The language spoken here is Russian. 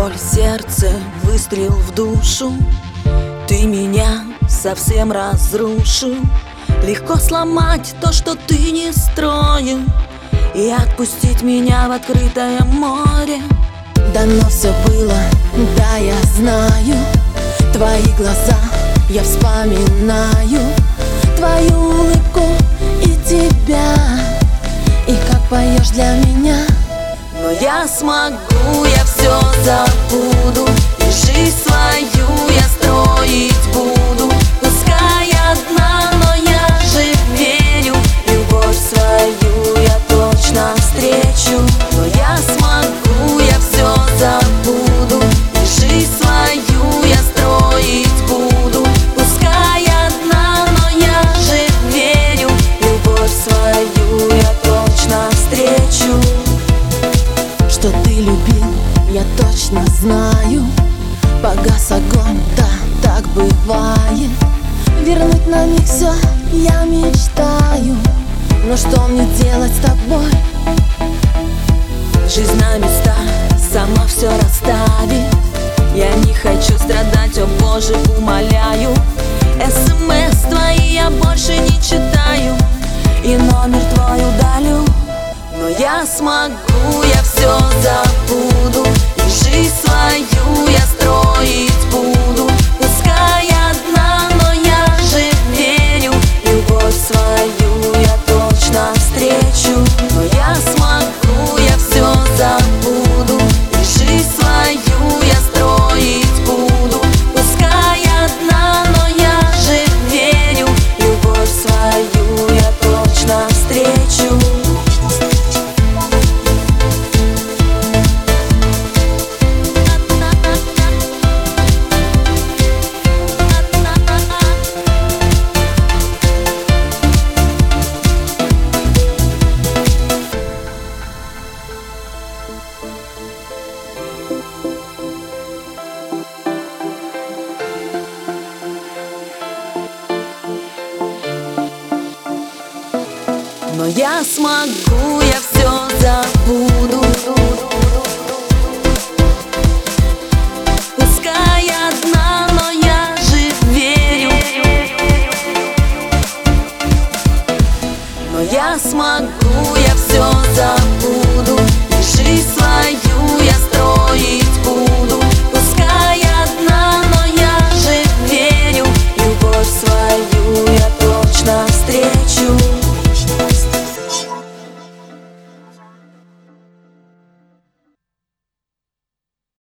боль в сердце, выстрел в душу. Ты меня совсем разрушил. Легко сломать то, что ты не строил, и отпустить меня в открытое море. Давно все было, да, я знаю. Твои глаза я вспоминаю, твою улыбку и тебя, и как поешь для меня. Но я смогу, я все забуду, и жизнь свою я строить буду. Пускай одна, но я же верю, любовь свою я точно встречу. Но я смогу, я все забуду, и жизнь свою я строить буду. Пускай одна, но я же верю, любовь свою я точно встречу. Что ты любил, я точно знаю. Погас огонь, да, так бывает. Вернуть на миг все я мечтаю. Но что мне делать с тобой? Жизнь на места сама все расставит. Я не хочу страдать, о Боже, умоляю. СМС твои я больше не читаю, и номер твой удалю. Но я смогу, я все забуду, и жизнь свою я строить буду. Пускай одна, но я же верю, любовь свою я точно встречу. Но я смогу, я все забуду, и жизнь свою я строить буду. Пускай одна, но я же верю, любовь свою я точно встречу. Но я смогу,